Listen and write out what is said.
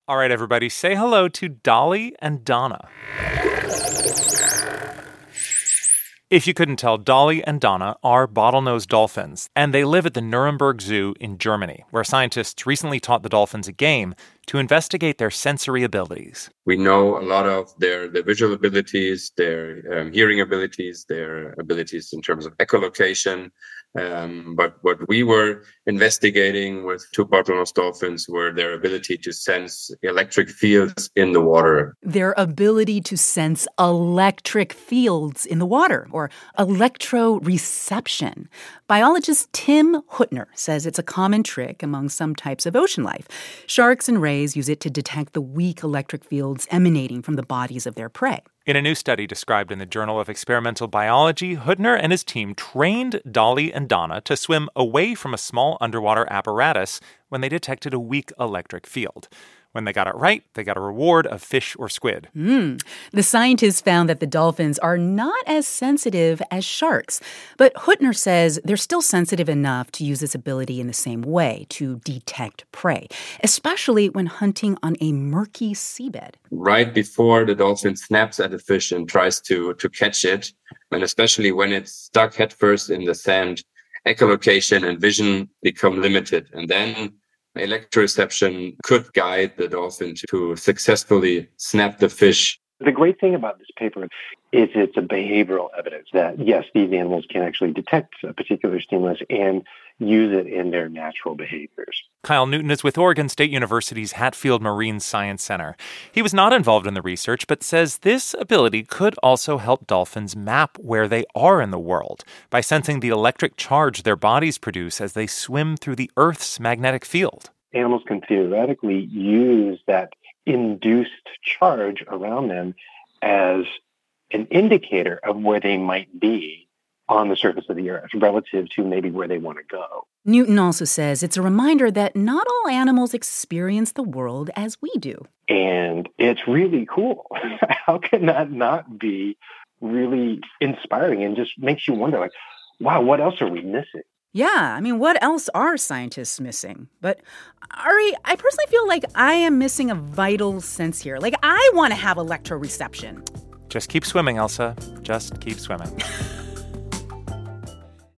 All right, everybody, say hello to Dolly and Donna. If you couldn't tell, Dolly and Donna are bottlenose dolphins, and they live at the Nuremberg Zoo in Germany, where scientists recently taught the dolphins a game to investigate their sensory abilities. We know a lot of their visual abilities, their hearing abilities, their abilities in terms of echolocation. But what we were investigating with two bottlenose dolphins were their ability to sense electric fields in the water. Their ability to sense electric fields in the water, or electroreception. Biologist Tim Huttner says it's a common trick among some types of ocean life. Sharks and rays use it to detect the weak electric fields emanating from the bodies of their prey. In a new study described in the Journal of Experimental Biology, Huttner and his team trained Dolly and Donna to swim away from a small underwater apparatus when they detected a weak electric field. When they got it right, they got a reward of fish or squid. The scientists found that the dolphins are not as sensitive as sharks. But Huttner says they're still sensitive enough to use this ability in the same way to detect prey, especially when hunting on a murky seabed. Right before the dolphin snaps at a fish and tries to catch it, and especially when it's stuck headfirst in the sand, echolocation and vision become limited. And then electroreception could guide the dolphin to successfully snap the fish. The great thing about this paper is it's a behavioral evidence that, yes, these animals can actually detect a particular stimulus and use it in their natural behaviors. Kyle Newton is with Oregon State University's Hatfield Marine Science Center. He was not involved in the research, but says this ability could also help dolphins map where they are in the world by sensing the electric charge their bodies produce as they swim through the Earth's magnetic field. Animals can theoretically use that induced charge around them as an indicator of where they might be on the surface of the Earth relative to maybe where they want to go. Newton also says it's a reminder that not all animals experience the world as we do. And it's really cool. How can that not be really inspiring and just makes you wonder, like, wow, what else are we missing? Yeah, I mean, what else are scientists missing? But, Ari, I personally feel like I am missing a vital sense here. Like, I want to have electroreception. Just keep swimming, Elsa. Just keep swimming.